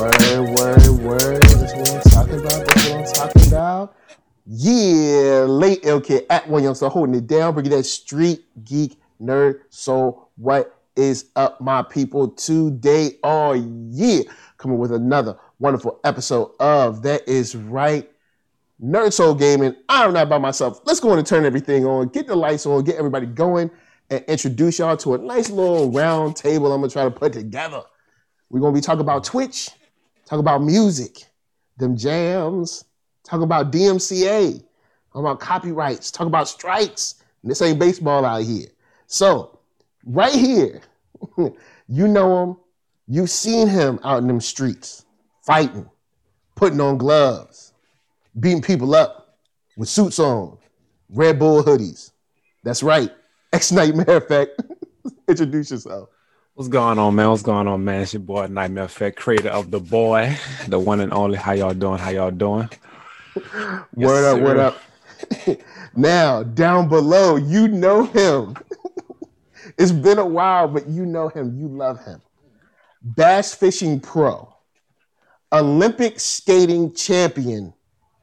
Word. That's what I'm talking about. Yeah, late LK at One Youngster holding it down, bringing that street geek nerd. So what is up, my people? Today, coming with another wonderful episode of That Is Right, Nerd Soul Gaming. I'm not by myself. Let's go on and turn everything on, get the lights on, get everybody going, and introduce y'all to a nice little round table I'm gonna try to put together. We're gonna be talking about Twitch, talk about music, them jams, talk about DMCA, talk about copyrights, talk about strikes. And this ain't baseball out here. So, right here, you know him, you've seen him out in them streets, fighting, putting on gloves, beating people up with suits on, Red Bull hoodies. That's right, X-Nightmare Effect. Introduce yourself. What's going on, man? It's your boy, Nightmare Effect, creator of The Boy, the one and only. How y'all doing? Word up. Now, down below, you know him. It's been a while, but you know him. You love him. Bass Fishing Pro, Olympic Skating Champion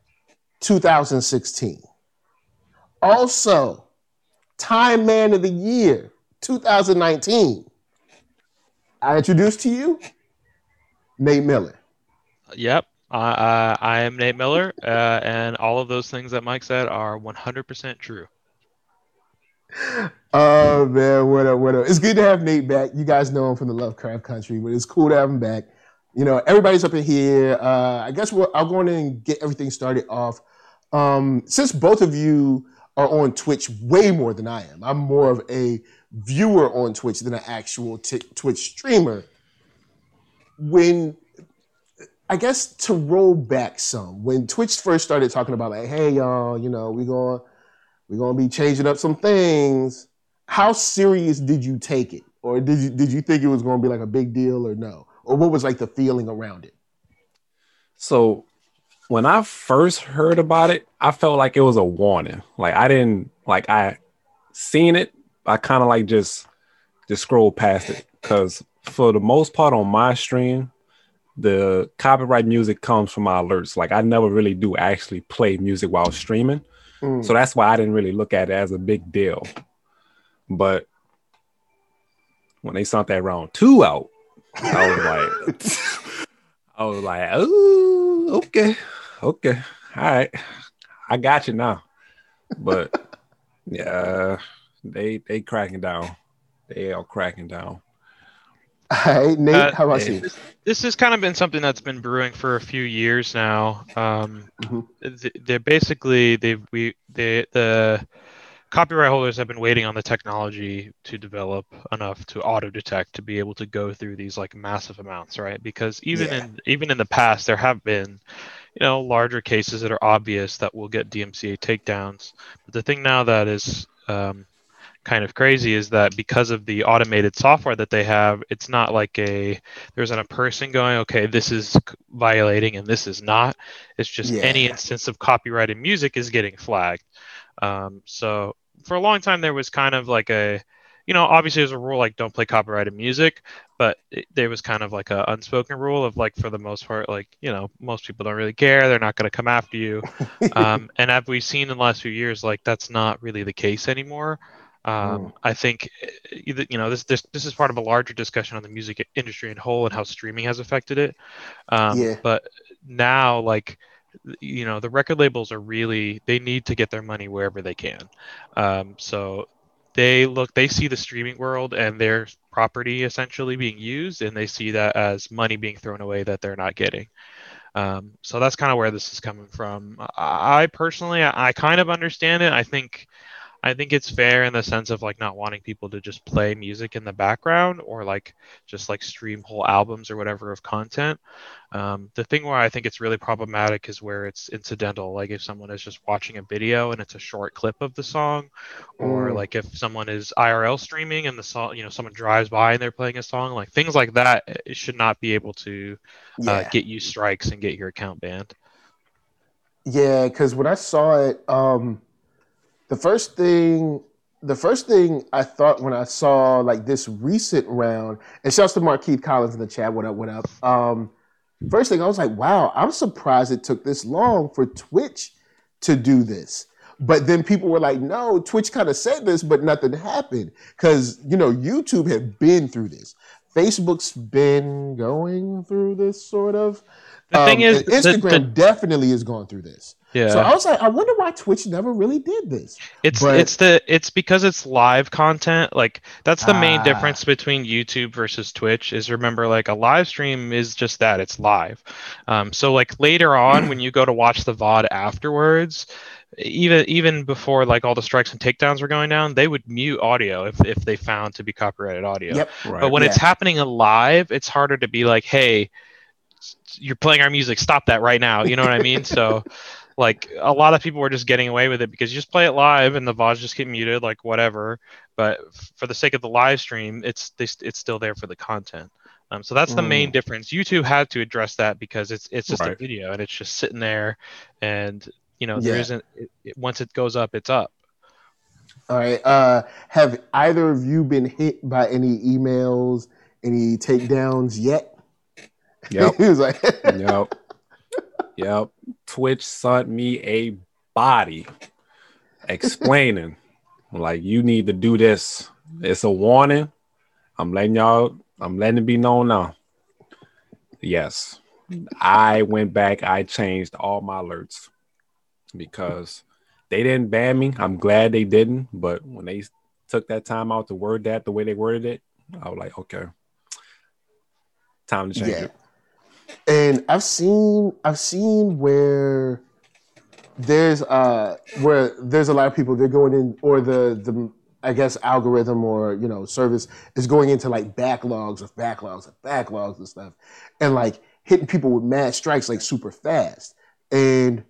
2016. Also, Time Man of the Year 2019. I introduced to you Nate Miller. Yep, I am Nate Miller, and all of those things that Mike said are 100% true. Oh, man, what up? It's good to have Nate back. You guys know him from the Lovecraft Country, but it's cool to have him back. You know, everybody's up in here. I guess I'll go in and get everything started off. Since both of you are on Twitch way more than I am, I'm more of a viewer on Twitch than an actual Twitch streamer. I guess to roll back some, when Twitch first started talking about like, hey y'all, you know, we're gonna be changing up some things. How serious did you take it, or did you think it was gonna be like a big deal, or no, or what was like the feeling around it? So when I first heard about it, I felt like it was a warning. Like I seen it. I kind of like just scroll past it because for the most part on my stream, the copyright music comes from my alerts. Like I never really do actually play music while streaming. So that's why I didn't really look at it as a big deal. But when they sent that round 2 out, I was like, oh, okay. All right. I got you now. But yeah, they cracking down. They are cracking down. Hey, Nate, how about you? This has kind of been something that's been brewing for a few years now. They're basically the copyright holders have been waiting on the technology to develop enough to auto detect to be able to go through these like massive amounts, right? Because even in the past there have been, you know, larger cases that are obvious that will get DMCA takedowns. But the thing now that is kind of crazy is that because of the automated software that they have, it's not like there's a person going, okay, this is violating and this is not. It's just any instance of copyrighted music is getting flagged. So for a long time there was kind of like obviously there's a rule like don't play copyrighted music, but there was kind of like a unspoken rule of like, for the most part, like, you know, most people don't really care. They're not going to come after you. And as we've seen in the last few years, like that's not really the case anymore. I think, you know, this is part of a larger discussion on the music industry in whole and how streaming has affected it. But now, like, you know, the record labels they need to get their money wherever they can. So they see the streaming world and their property essentially being used, and they see that as money being thrown away that they're not getting. So that's kind of where this is coming from. I personally kind of understand it. I think it's fair in the sense of like not wanting people to just play music in the background or like just like stream whole albums or whatever of content. The thing where I think it's really problematic is where it's incidental. Like if someone is just watching a video and it's a short clip of the song, or like if someone is IRL streaming and the song, you know, someone drives by and they're playing a song, like things like that, it should not be able to get you strikes and get your account banned. Yeah, because when I saw it, the first thing I thought when I saw like this recent round, and shouts to Markeith Collins in the chat, what up? first thing I was like, wow, I'm surprised it took this long for Twitch to do this. But then people were like, no, Twitch kind of said this, but nothing happened. Because, YouTube had been through this. Facebook's been going through this sort of. The thing is, and Instagram definitely has gone through this. Yeah. So I was like, I wonder why Twitch never really did this. It's because it's live content. Like that's the main difference between YouTube versus Twitch is remember like a live stream is just that, it's live. So like later on when you go to watch the VOD afterwards, even before like all the strikes and takedowns were going down, they would mute audio if they found to be copyrighted audio. Yep. Right. But when it's happening live, it's harder to be like, hey, you're playing our music, stop that right now. You know what I mean? So like a lot of people were just getting away with it because you just play it live and the VODs just get muted, like whatever. But for the sake of the live stream, it's still there for the content. So that's the main difference. YouTube had to address that because it's just a video and it's just sitting there, and there isn't. Once it goes up, it's up. All right. Have either of you been hit by any emails, any takedowns yet? Yep. He was like, Yep. Twitch sent me a body explaining, like, you need to do this. It's a warning. I'm letting it be known now. Yes. I went back. I changed all my alerts because they didn't ban me. I'm glad they didn't. But when they took that time out to word that the way they worded it, I was like, okay, time to change it. And I've seen where there's a lot of people, they're going in, or the I guess algorithm or service is going into like backlogs and stuff, and like hitting people with mad strikes like super fast. And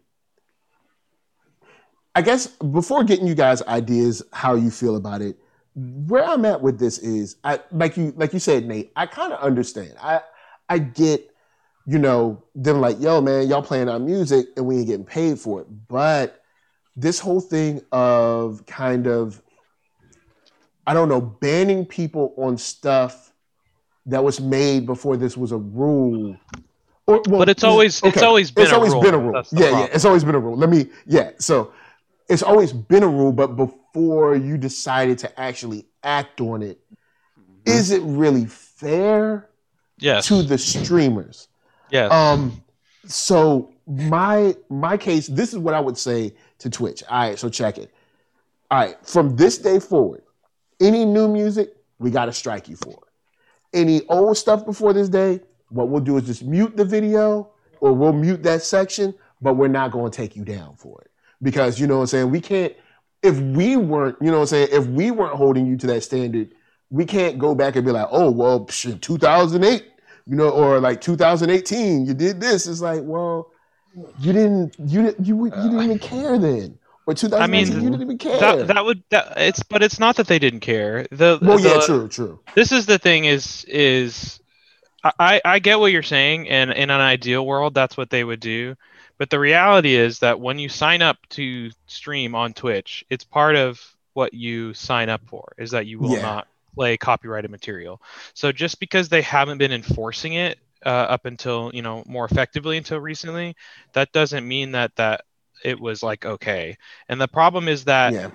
I guess before getting you guys ideas how you feel about it, where I'm at with this is, like you said, Nate, I kind of understand. I get them like, yo, man, y'all playing our music and we ain't getting paid for it. But this whole thing of kind of, I don't know, banning people on stuff that was made before this was a rule. But it's always been a rule. Yeah, it's always been a rule. So it's always been a rule, but before you decided to actually act on it, is it really fair to the streamers? Yes. So my case, this is what I would say to Twitch. All right, so check it. All right, from this day forward, any new music, we got to strike you for it. Any old stuff before this day, what we'll do is just mute the video, or we'll mute that section, but we're not going to take you down for it. Because, we can't, if we weren't holding you to that standard, we can't go back and be like, oh, well, 2008, or like 2018, you did this. It's like, well, you didn't even care then. Or 2018, you didn't even care. But it's not that they didn't care. True. This is the thing is I get what you're saying, and in an ideal world, that's what they would do. But the reality is that when you sign up to stream on Twitch, it's part of what you sign up for, is that you will not play copyrighted material. So just because they haven't been enforcing it up until, more effectively until recently, that doesn't mean that it was like, okay. And the problem is that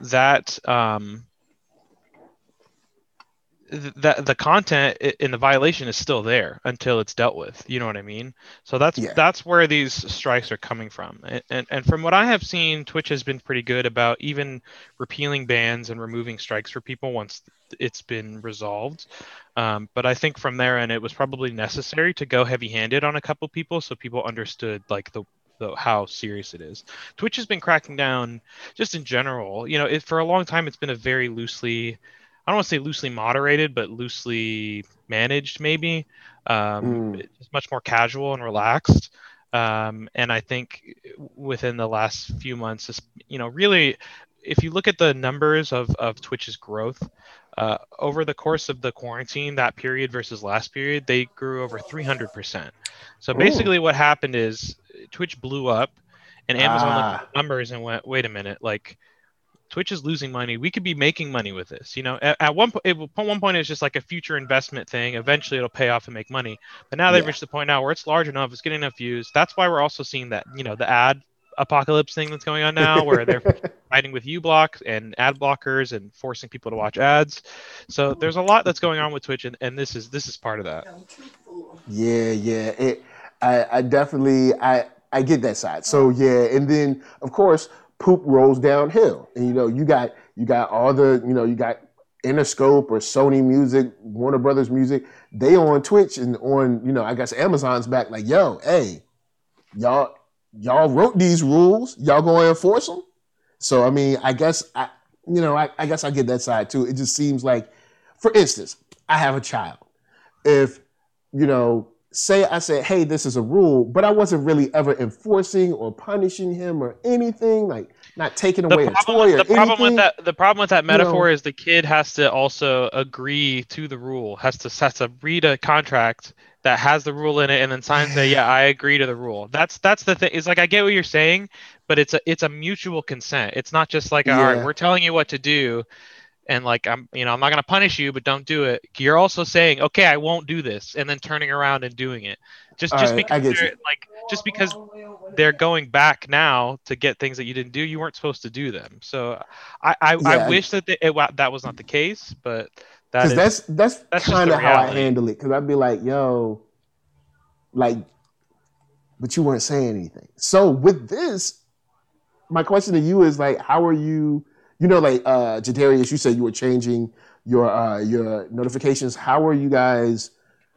the content in the violation is still there until it's dealt with. You know what I mean? So that's where these strikes are coming from. And from what I have seen, Twitch has been pretty good about even repealing bans and removing strikes for people once it's been resolved. But I think from there, and it was probably necessary to go heavy-handed on a couple people so people understood like the how serious it is. Twitch has been cracking down just in general. For a long time, it's been a very loosely, I don't want to say loosely moderated, but loosely managed, maybe. It's much more casual and relaxed. And I think within the last few months, really, if you look at the numbers of Twitch's growth, over the course of the quarantine, that period versus last period, they grew over 300%. So basically what happened is Twitch blew up and Amazon looked at the numbers and went, wait a minute, like Twitch is losing money. We could be making money with this. At one point, it's just like a future investment thing. Eventually, it'll pay off and make money. But now they've reached the point now where it's large enough, it's getting enough views. That's why we're also seeing that, the ad apocalypse thing that's going on now, where they're fighting with uBlock and ad blockers and forcing people to watch ads. So there's a lot that's going on with Twitch, and this is part of that. Yeah. I definitely I get that side. So yeah, and then of course poop rolls downhill, and you got all the you got Interscope or Sony Music, Warner Brothers Music. They on Twitch and on I guess Amazon's back like, yo, hey, y'all wrote these rules, y'all gonna enforce them? So I mean, I guess I guess I get that side too. It just seems like, for instance, I have a child. If say I said, hey, this is a rule, but I wasn't really ever enforcing or punishing him or anything, like not taking away a toy or anything. The problem with that metaphor is the kid has to also agree to the rule, has to read a contract that has the rule in it and then sign say, yeah, I agree to the rule. That's the thing. It's like, I get what you're saying, but it's a mutual consent. It's not just like, all right, we're telling you what to do. And like, I'm not going to punish you, but don't do it. You're also saying, okay, I won't do this, and then turning around and doing it. Just because they're going back now to get things that you didn't do, you weren't supposed to do them. So I wish that that was not the case, but that's kind of how I handle it. Because I'd be like, yo, like, but you weren't saying anything. So with this, my question to you is like, how are you? Jadarius, you said you were changing your notifications. How are you guys,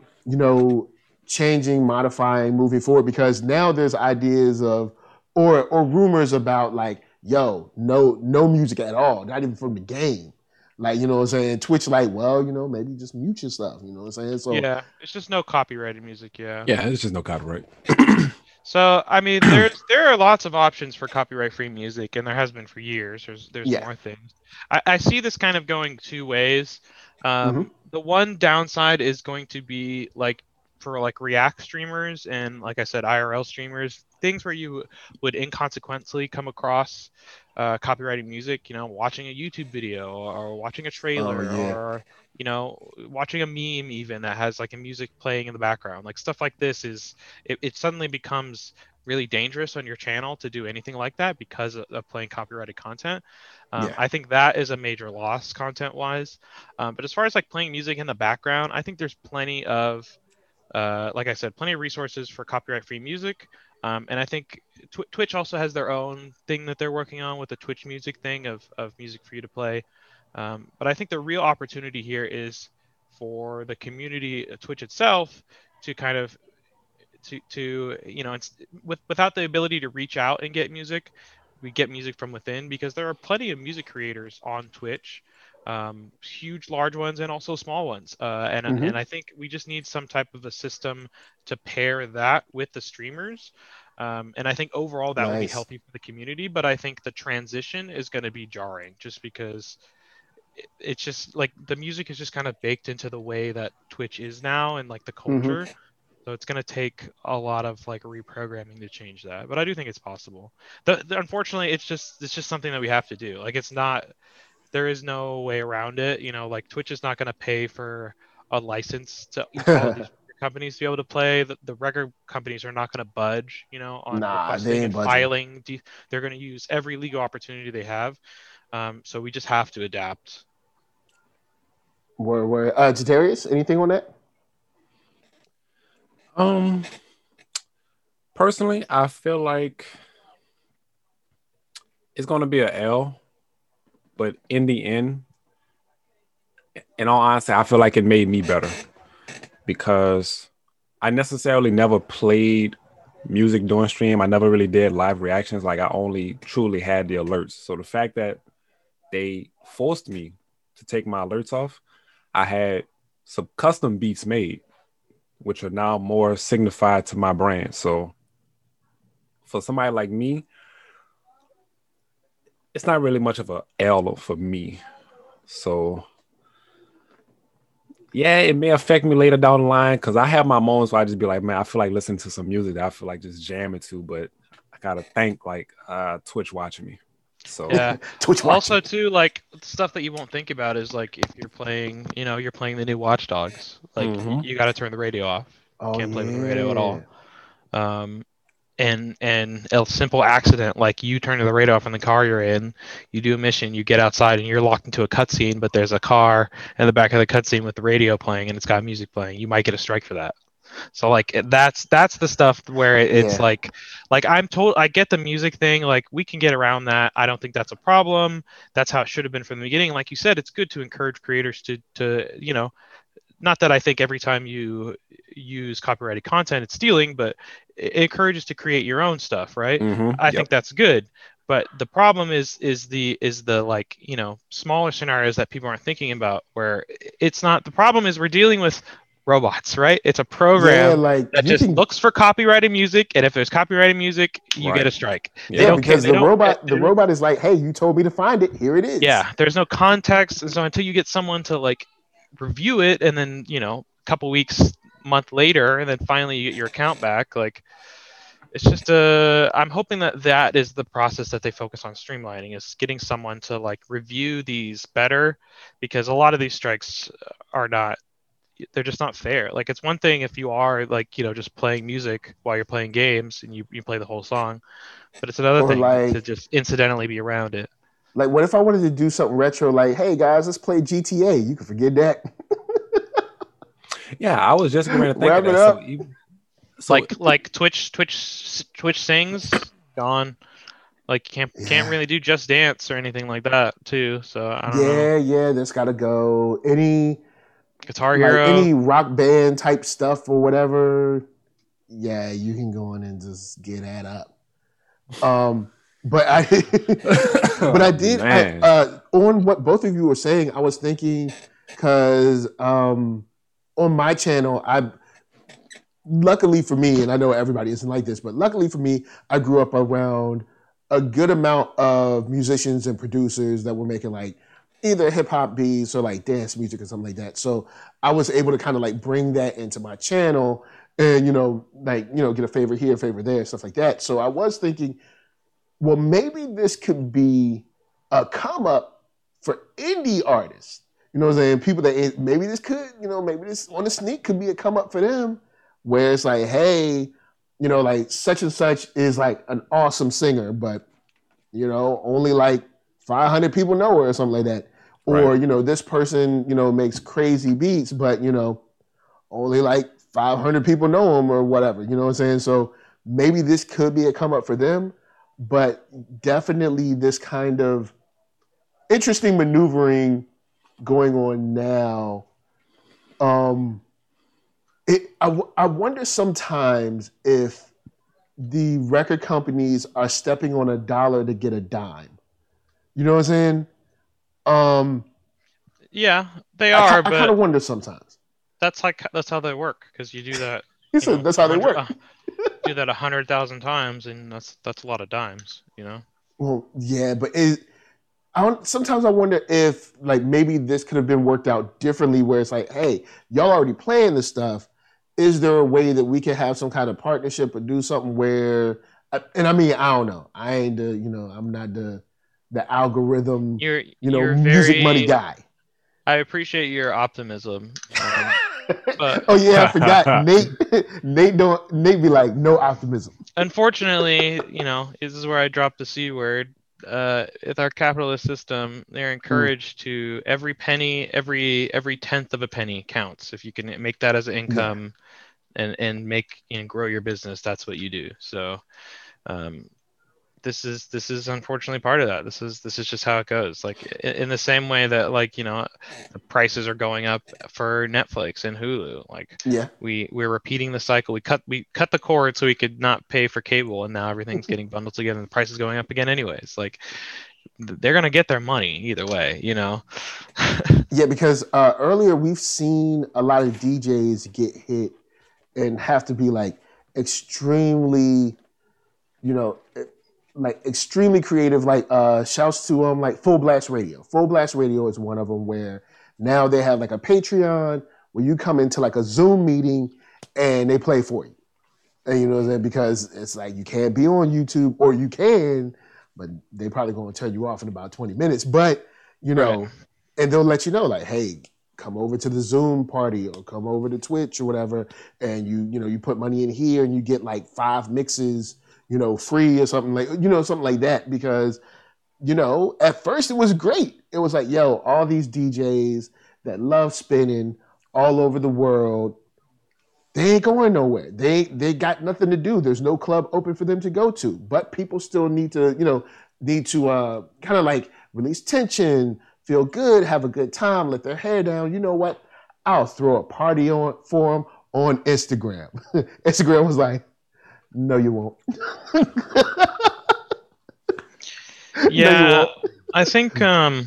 changing, modifying, moving forward? Because now there's ideas of, or rumors about like, yo, no music at all, not even from the game. Like, what I'm saying? Twitch, like, well, maybe just mute your stuff. You know what I'm saying? So yeah, it's just no copyrighted music. Yeah, it's just no copyright. So, I mean, there are lots of options for copyright-free music, and there has been for years. There's more things. I see this kind of going two ways. The one downside is going to be like for like React streamers and, like I said, IRL streamers, things where you would inconsequentially come across copyrighted music, watching a YouTube video or watching a trailer or watching a meme even that has like a music playing in the background. Like stuff like this it suddenly becomes really dangerous on your channel to do anything like that because of playing copyrighted content. I think that is a major loss content wise. But as far as like playing music in the background, I think there's plenty of like I said, plenty of resources for copyright free music. And I think Twitch also has their own thing that they're working on with the Twitch music thing of music for you to play. But I think the real opportunity here is for the community, Twitch itself, to kind of without the ability to reach out and get music, we get music from within, because there are plenty of music creators on Twitch, huge, large ones, and also small ones. And I think we just need some type of a system to pair that with the streamers. And I think overall that would be healthy for the community. But I think the transition is going to be jarring just because it's just like the music is just kind of baked into the way that Twitch is now and like the culture. So it's going to take a lot of like reprogramming to change that. But I do think it's possible. Unfortunately, it's just something that we have to do. Like there is no way around it. Like Twitch is not going to pay for a license to all of these companies to be able to play. The record companies are not going to budge, on requesting and filing. They're going to use every legal opportunity they have. So we just have to adapt. Jadarius, anything on that? Personally, I feel like it's going to be an L, but in the end, in all honesty, I feel like it made me better because I necessarily never played music during stream. I never really did live reactions. Like I only truly had the alerts. So the fact that they forced me to take my alerts off, I had some custom beats made, which are now more signified to my brand. So for somebody like me, it's not really much of a L for me. So yeah, it may affect me later down the line because I have my moments where I just be like, man, I feel like listening to some music that I feel like just jamming to, but I gotta thank like Twitch watching me. So Yeah. Twitch Also, watching. too, like stuff that you won't think about is like if you're playing, you're playing the new Watch Dogs. Like Mhm. you got to turn the radio off. You Oh can't play with the radio at yeah. all. Um, and a simple accident like you turn the radio off in the car you're in, you do a mission, you get outside and you're locked into a cutscene, but there's a car in the back of the cutscene with the radio playing and it's got music playing. You might get a strike for that. So like that's the stuff where it's Yeah. like I get the music thing, like we can get around that. I don't think that's a problem. That's how it should have been from the beginning. Like you said, it's good to encourage creators to not that I think every time you use copyrighted content it's stealing, but it encourages to create your own stuff, right? I think Yep. that's good. But the problem is the like, smaller scenarios that people aren't thinking about where it's not the problem is we're dealing with robots, right? It's a Yeah, program like that you just can. looks for copyrighted music, and if there's copyrighted music, you get Right. a strike. They Yeah, Yeah. don't care. because They don't. the robot is like, hey, you told me to find it. Here it is. Yeah, there's no context, and so until you get someone to like review it, and then a couple weeks, month later, and then finally you get your account back, like it's just I'm hoping that is the process that they focus on streamlining, is getting someone to like review these better, because a lot of these strikes are not. They're just not fair. Like it's one thing if you are like just playing music while you're playing games and you play the whole song, but it's another Or thing to like, just incidentally be around it. what if I wanted to do something retro? Like, hey guys, let's play GTA. You can forget that. Yeah, I was just going to think Wrap of it that. up. So Like Twitch sings gone. Like can't really do Just Dance or anything like that too. So I don't know. Yeah, that's gotta go. Any Guitar Hero. rock band type stuff or whatever. Yeah, you can go in and just get that up. But I but I did Man. on what both of you were saying, I was thinking because on my channel, luckily for me, and I know everybody isn't like this, but luckily for me, I grew up around a good amount of musicians and producers that were making like either hip hop beats or like dance music or something like that. So I was able to kind of like bring that into my channel and, get a favor here, a favor there, stuff like that. So I was thinking, well, maybe this could be a come up for indie artists. You know what I'm saying? People that maybe this could, maybe this on the sneak could be a come up for them where it's like, hey, like such and such is like an awesome singer, but, only like 500 people know her or something like that. Or, Right. this person, makes crazy beats, but, only like 500 people know him or whatever. You know what I'm saying? So maybe this could be a come up for them, but definitely this kind of interesting maneuvering going on now. I wonder sometimes if the record companies are stepping on a dollar to get a dime. You know what I'm saying? Yeah, they I are, kind of but wonder sometimes. that's how they work, because you do that. He said that's how they work. Do that 100,000 times, and that's a lot of dimes. Well, yeah, but sometimes I wonder if like maybe this could have been worked out differently, where it's like, hey, y'all already playing this stuff. Is there a way that we can have some kind of partnership or do something where? And I mean, I don't know. I ain't I'm not the algorithm, You're music money guy. I appreciate your optimism. But oh yeah, I forgot. Nate be like, no optimism. unfortunately, this is where I dropped the C word. With our capitalist system, they're encouraged to every penny, every tenth of a penny counts. If you can make that as an income and make grow your business, that's what you do. So this is unfortunately part of that. This is just how it goes. Like in the same way that the prices are going up for Netflix and Hulu. Like we're repeating the cycle. We cut the cord so we could not pay for cable, and now everything's getting bundled together and the price is going up again anyways. Like they're gonna get their money either way, Yeah, because earlier we've seen a lot of DJs get hit and have to be like extremely, extremely creative. Like shouts to like Full Blast Radio. Full Blast Radio is one of them where now they have like a Patreon where you come into like a Zoom meeting and they play for you. And you know what I'm saying? Because it's like you can't be on YouTube, or you can, but they probably going to turn you off in about 20 minutes. But, you know, Right. and they'll let you know, like, hey, come over to the Zoom party or come over to Twitch or whatever, and you put money in here and you get like 5 mixes, free or something like that. Because, at first it was great. It was like, yo, all these DJs that love spinning all over the world, they ain't going nowhere. They got nothing to do. There's no club open for them to go to. But people still need to kind of like release tension, feel good, have a good time, let their hair down. You know what? I'll throw a party for them on Instagram. Instagram was like, no, you won't. Yeah, I think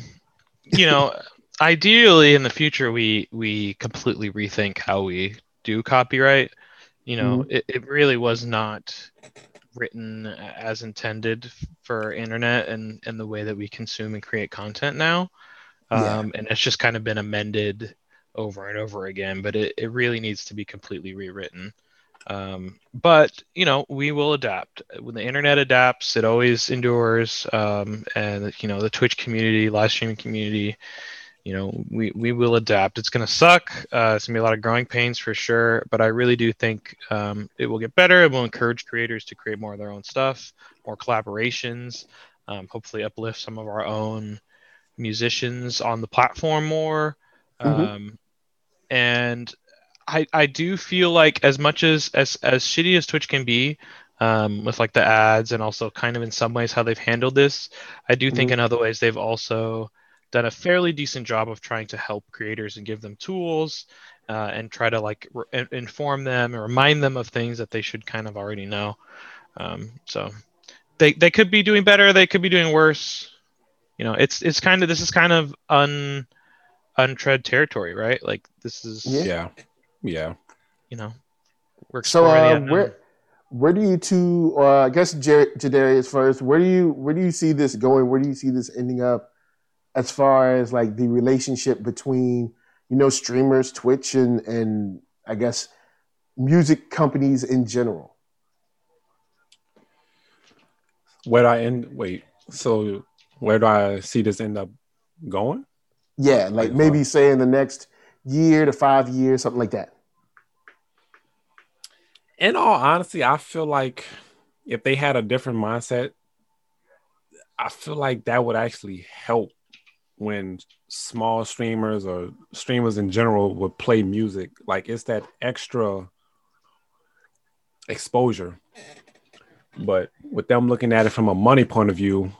ideally in the future we completely rethink how we do copyright. It really was not written as intended for internet and the way that we consume and create content now. And it's just kind of been amended over and over again, but it really needs to be completely rewritten. But we will adapt. When the internet adapts, it always endures. And the Twitch community, live streaming community, we will adapt. It's going to suck. It's going to be a lot of growing pains for sure, but I really do think it will get better. It will encourage creators to create more of their own stuff, more collaborations, hopefully uplift some of our own musicians on the platform more. And I do feel like as much as shitty as Twitch can be, with like the ads and also kind of in some ways how they've handled this, I do think in other ways they've also done a fairly decent job of trying to help creators and give them tools and try to like inform them and remind them of things that they should kind of already know. So they could be doing better, they could be doing worse. This is kind of untread territory, right? Like this is Yeah. We're exploring the unknown. Where do you two, I guess Jadarius first, where do you see this going? Where do you see this ending up as far as like the relationship between, streamers, Twitch and I guess music companies in general? So where do I see this end up going? Yeah, like maybe say in the next year to 5 years, something like that. In all honesty, I feel like if they had a different mindset, I feel like that would actually help when small streamers or streamers in general would play music. Like it's that extra exposure. But with them looking at it from a money point of view,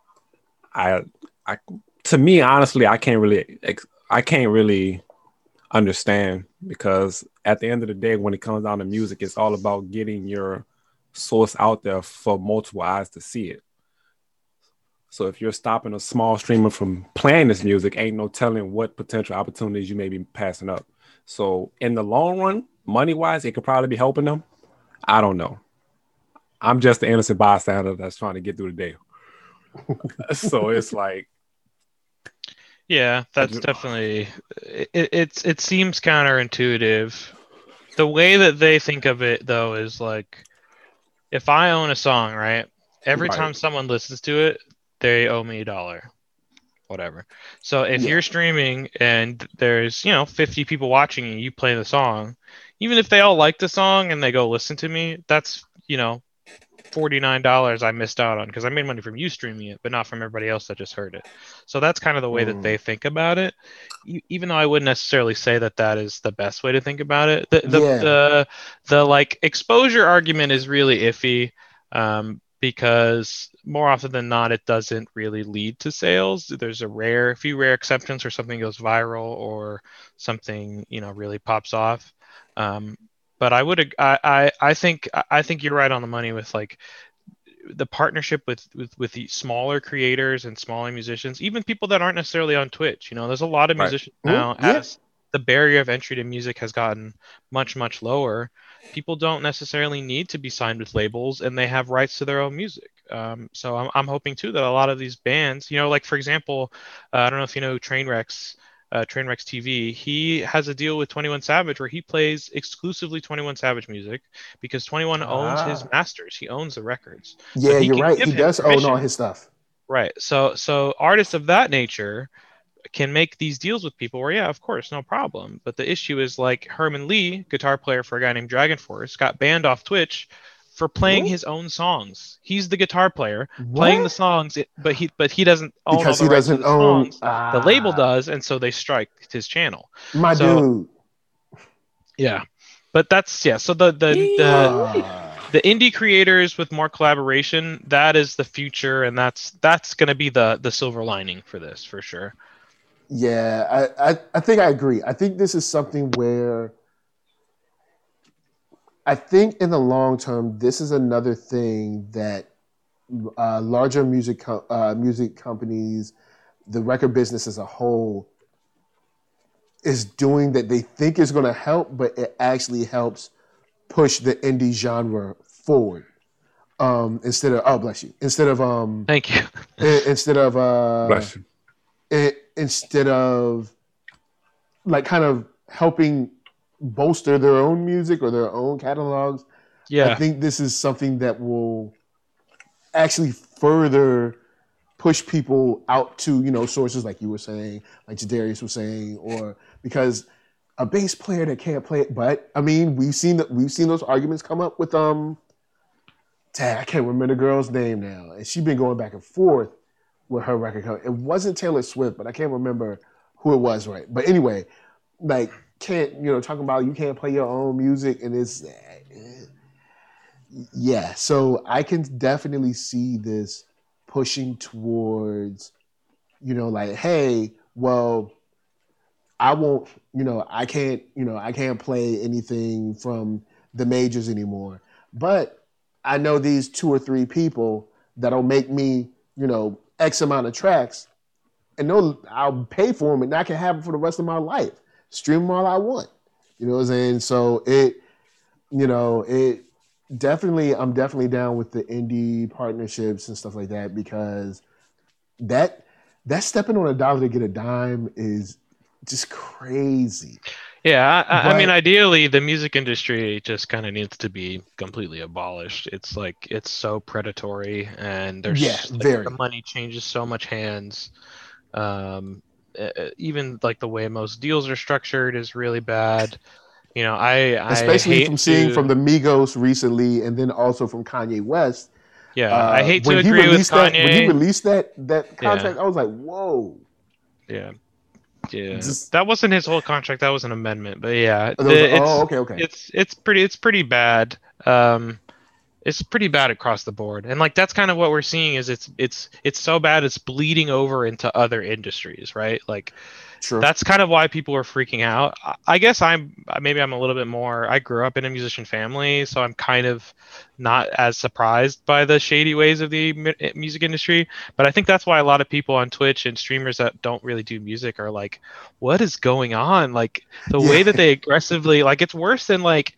to me, honestly, I can't really understand, because at the end of the day, when it comes down to music, it's all about getting your source out there for multiple eyes to see it. So if you're stopping a small streamer from playing this music, ain't no telling what potential opportunities you may be passing up. So in the long run, money-wise, it could probably be helping them. I don't know. I'm just the innocent bystander that's trying to get through the day. So it's like, yeah, that's definitely it seems counterintuitive. The way that they think of it though is like, if I own a song, right? Every time someone listens to it, they owe me $1. Whatever. So if you're streaming and there's 50 people watching and you play the song, even if they all like the song and they go listen to me, that's $49 I missed out on, because I made money from you streaming it, but not from everybody else that just heard it. So that's kind of the way that they think about it. Even though I wouldn't necessarily say that is the best way to think about it. The like exposure argument is really iffy, because more often than not, it doesn't really lead to sales. There's a few rare exceptions where something goes viral or something really pops off. But I think you're right on the money with like the partnership with the smaller creators and smaller musicians, even people that aren't necessarily on Twitch. There's a lot of musicians now, as the barrier of entry to music has gotten much, much lower. People don't necessarily need to be signed with labels, and they have rights to their own music. So I'm hoping too that a lot of these bands, like for example, I don't know if you know who Trainwrecks Trainwrecks TV, he has a deal with 21 Savage where he plays exclusively 21 Savage music because 21 owns his masters. He owns the records. So Yeah, he you're can right. give He him does own permission. all his stuff. Right. So artists of that nature can make these deals with people where, yeah, of course, no problem. But the issue is like Herman Lee, guitar player for a guy named Dragon Force, got banned off Twitch for playing What? his own songs. He's the guitar player What? playing the songs, but he doesn't own Because all he the rights to doesn't the own. songs. The label does, and so they strike his channel. My So dude. yeah, but that's So the indie creators with more collaboration, that is the future, and that's going to be the silver lining for this for sure. Yeah, I think I agree. I think this is something where I think in the long term, this is another thing that larger music companies, the record business as a whole, is doing that they think is going to help, but it actually helps push the indie genre forward. Instead of Thank you. Bless you. Instead of like kind of helping bolster their own music or their own catalogs. Yeah. I think this is something that will actually further push people out to, sources like you were saying, like Jadarius was saying, or because a bass player that can't play it. But I mean, we've seen those arguments come up with I can't remember the girl's name now, and she's been going back and forth with her record. It wasn't Taylor Swift, but I can't remember who it was, right? But anyway, like talking about you can't play your own music, and it's yeah. So I can definitely see this pushing towards, like, hey, well, I won't, I can't play anything from the majors anymore, but I know these 2 or 3 people that'll make me, X amount of tracks, and I'll pay for them, and I can have them for the rest of my life. Stream them all I want. You know what I'm saying? So it definitely, I'm definitely down with the indie partnerships and stuff like that, because that stepping on a dollar to get a dime is just crazy. Yeah, I mean, ideally, the music industry just kind of needs to be completely abolished. It's like it's so predatory, and there's the money changes so much hands. Even like the way most deals are structured is really bad. Especially from seeing from the Migos recently, and then also from Kanye West. Yeah, I hate to agree with Kanye. When he released that contract, I was like, whoa. Yeah. Yeah, that wasn't his whole contract. That was an amendment. But yeah, okay. It's pretty bad. It's pretty bad across the board, and like that's kind of what we're seeing is it's so bad it's bleeding over into other industries, right? Like, True. That's kind of why people are freaking out. I guess I'm a little bit more. I grew up in a musician family, so I'm kind of not as surprised by the shady ways of the music industry. But I think that's why a lot of people on Twitch and streamers that don't really do music are like, "What is going on?" Like the way that they aggressively, like it's worse than like,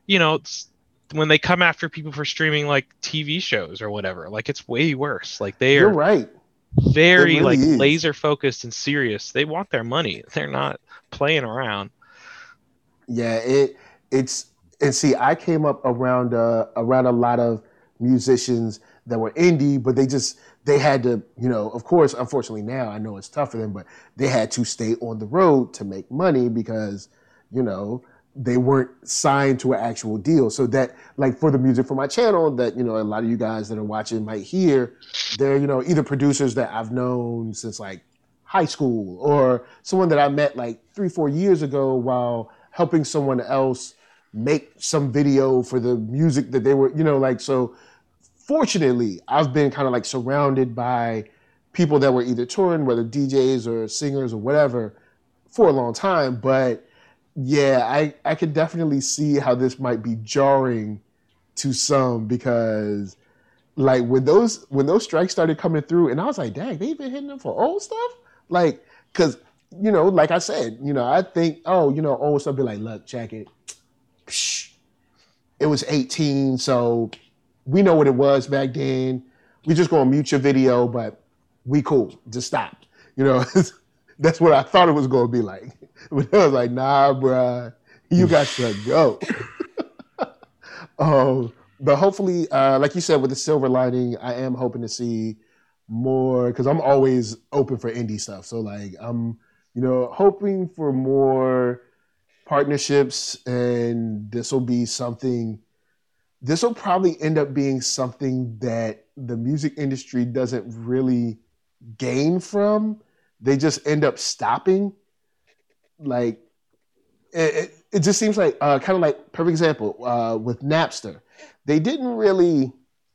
when they come after people for streaming like TV shows or whatever. Like it's way worse. Like you're right. Very really laser focused and serious. They want their money. They're not playing around. Yeah, and see, I came up around a lot of musicians that were indie, but they had to, of course, unfortunately now I know it's tough for them, but they had to stay on the road to make money because, they weren't signed to an actual deal. So that, like for the music for my channel that, a lot of you guys that are watching might hear, they're, either producers that I've known since like high school or someone that I met like 3-4 years ago while helping someone else make some video for the music that they were, so fortunately I've been kind of like surrounded by people that were either touring, whether DJs or singers or whatever, for a long time. But yeah, I could definitely see how this might be jarring to some, because like when those strikes started coming through, and I was like, dang, they've been hitting them for old stuff? Like, because, like I said, I think, old stuff be like, look, check it. Psh, it was 18, so we know what it was back then. We just gonna mute your video, but we cool. Just stop. That's what I thought it was going to be like. But I was like, nah, bruh, you got to go. But hopefully, like you said, with the silver lining, I am hoping to see more, because I'm always open for indie stuff. So like, I'm, hoping for more partnerships, and this will probably end up being something that the music industry doesn't really gain from. They just end up stopping. Like, it just seems like kind of like, perfect example, with Napster. They didn't really,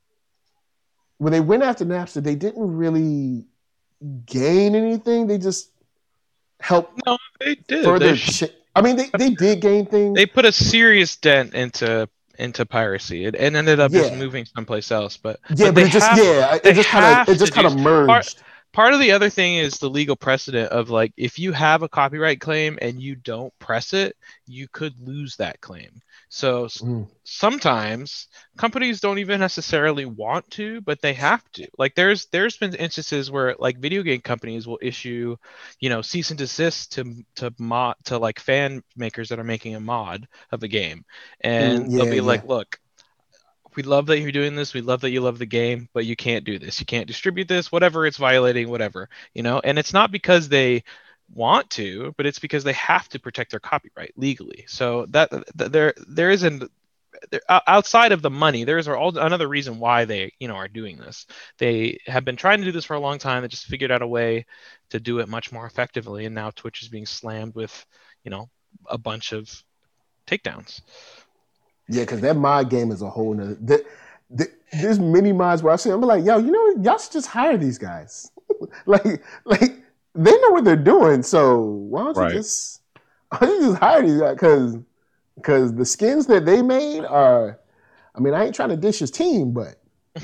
when they went after Napster, they didn't really gain anything. They just helped. No, they did. Further, they did gain things. They put a serious dent into piracy. It ended up just moving someplace else. But it just kind of merged. Part of the other thing is the legal precedent of, like, if you have a copyright claim and you don't press it, you could lose that claim. So sometimes companies don't even necessarily want to, but they have to. Like, there's been instances where, like, video game companies will issue, cease and desist to like fan makers that are making a mod of a game, and they'll be like, look, we love that you're doing this. We love that you love the game, but you can't do this. You can't distribute this, whatever it's violating, whatever, and it's not because they want to, but it's because they have to protect their copyright legally. So that there isn't, outside of the money, there's another reason why they, are doing this. They have been trying to do this for a long time. They just figured out a way to do it much more effectively. And now Twitch is being slammed with, a bunch of takedowns. Yeah, because that mod game is a whole nother. There's many mods where I see, I'm like, yo, y'all should just hire these guys. like they know what they're doing. So why don't you just hire these guys? Because the skins that they made are, I ain't trying to dish his team, but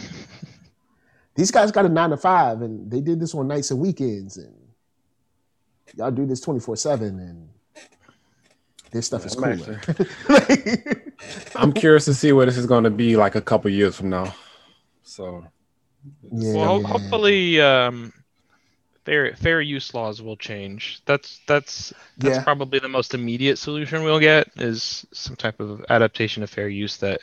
these guys got a 9-to-5, and they did this on nights and weekends, and y'all do this 24/7, and this stuff is cooler. I'm curious to see what this is going to be like a couple years from now. So, hopefully, fair use laws will change. That's probably the most immediate solution we'll get, is some type of adaptation of fair use that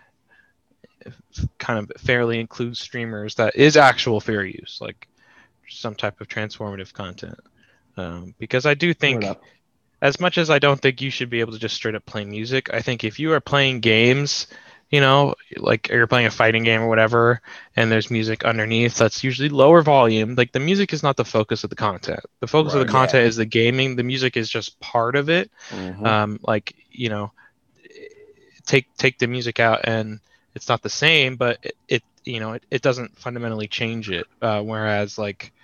kind of fairly includes streamers, that is actual fair use, like some type of transformative content. Because I do think, as much as I don't think you should be able to just straight up play music, I think if you are playing games, like you're playing a fighting game or whatever, and there's music underneath, that's usually lower volume. Like, the music is not the focus of the content. The focus of the content is the gaming. The music is just part of it. Take the music out and it's not the same, but it doesn't fundamentally change it. Whereas, like,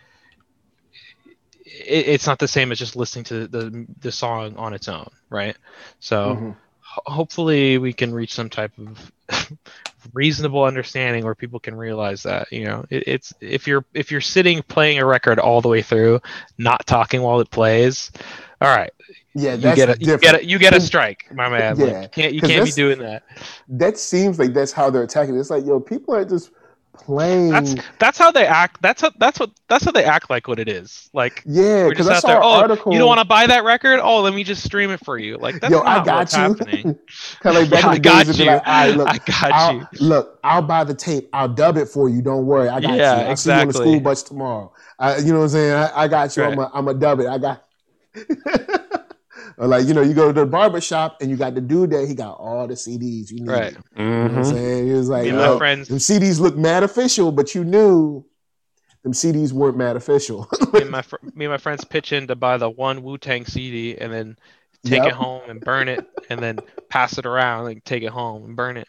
it's not the same as just listening to the song on its own, right? So hopefully we can reach some type of reasonable understanding where people can realize that, it's if you're sitting playing a record all the way through, not talking while it plays, all right, you get a strike, my man. Like, you can't be doing that. That seems like that's how they're attacking it. It's like, yo, people are just playing. That's how they act. That's how they act, like what it is. Like, we're just out there. Article. You don't want to buy that record? Oh, let me just stream it for you. Like, that's not what's happening. Kind of like back in the days, be like, all right, look, I got you. Look, I'll buy the tape. I'll dub it for you. Don't worry, I got you. I'll see you on the school bus tomorrow. You know what I'm saying? I got you. Right. I'm a dub it. I got. Or like, you go to the barber shop and you got the dude there, he got all the CDs you need. Right. You know what I'm saying? He was like, my friends, them CDs look mad official, but you knew them CDs weren't mad official. me and my friends pitch in to buy the one Wu-Tang CD and then take it home and burn it, and then pass it around, like take it home and burn it.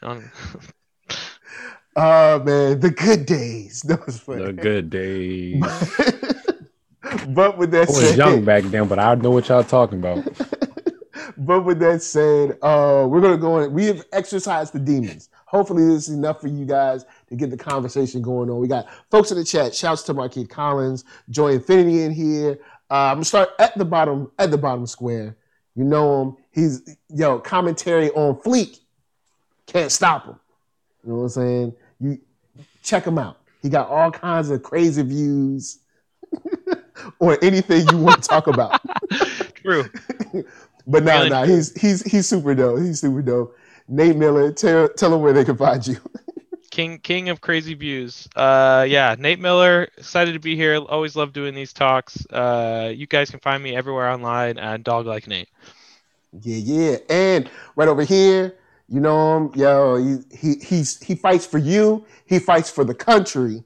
Oh man, the good days. That was funny. The good days. But with that said, I was young back then, but I know what y'all talking about. But with that said, we're gonna go in. We have exercised the demons. Hopefully, this is enough for you guys to get the conversation going on. We got folks in the chat. Shouts to Marquise Collins, Joy Infinity in here. I'm gonna start at the bottom square. You know him. He's commentary on Fleek. Can't stop him. You know what I'm saying? You check him out. He got all kinds of crazy views. on anything you want to talk about. True. But nah, he's super dope. He's super dope. Nate Miller, tell them where they can find you. King of crazy views. Yeah, Nate Miller, excited to be here. Always love doing these talks. You guys can find me everywhere online at Dog Like Nate. Yeah. And right over here, you know him, yo, he fights for you, he fights for the country.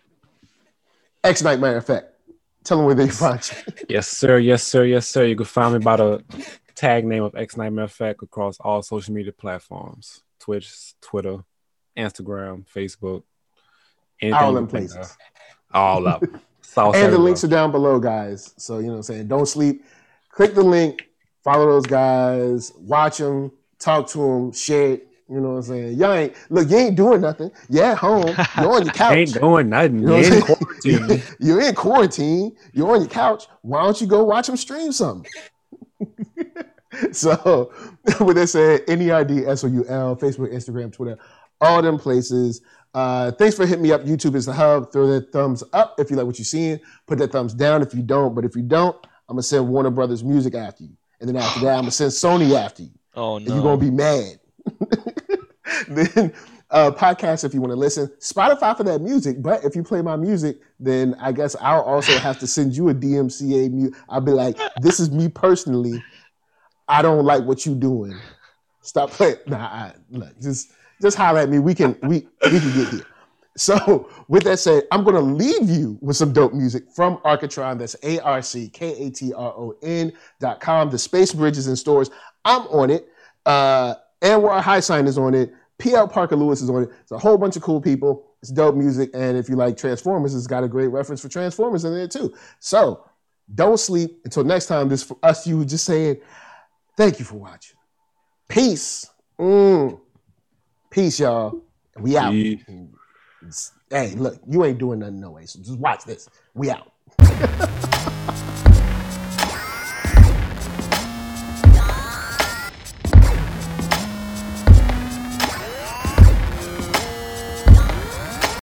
X Nightmare Effect. Tell them where they find you. Yes, sir. You can find me by the tag name of X Nightmare Effect across all social media platforms: Twitch, Twitter, Instagram, Facebook. All them places. All up. And the links are down below, guys. So, you know what I'm saying? Don't sleep. Click the link. Follow those guys. Watch them. Talk to them. Share it. You know what I'm saying? You ain't doing nothing. You're at home. You're on your couch. Ain't doing nothing. You're in quarantine. You're in quarantine. You're on your couch. Why don't you go watch them stream something? So, with that said, NERD, SOUL, Facebook, Instagram, Twitter, all them places. Thanks for hitting me up. YouTube is the hub. Throw that thumbs up if you like what you're seeing. Put that thumbs down if you don't. But if you don't, I'm going to send Warner Brothers Music after you. And then after that, I'm going to send Sony after you. Oh, no. And you're going to be mad. Then podcast if you want to listen. Spotify for that music. But if you play my music, then I guess I'll also have to send you a DMCA. I'll be like, this is me personally. I don't like what you doing. Stop playing. Look, just holler at me. We can get here. So with that said, I'm going to leave you with some dope music from Arcatron. That's ARCKATRON.com. The Space Bridge is in stores. I'm on it. Anwar Highsign is on it. PL Parker Lewis is on it. It's a whole bunch of cool people. It's dope music. And if you like Transformers, it's got a great reference for Transformers in there too. So don't sleep. Until next time, this is for us, you just saying, thank you for watching. Peace. Peace, y'all. We out. Hey, look, you ain't doing nothing no way, so just watch this. We out.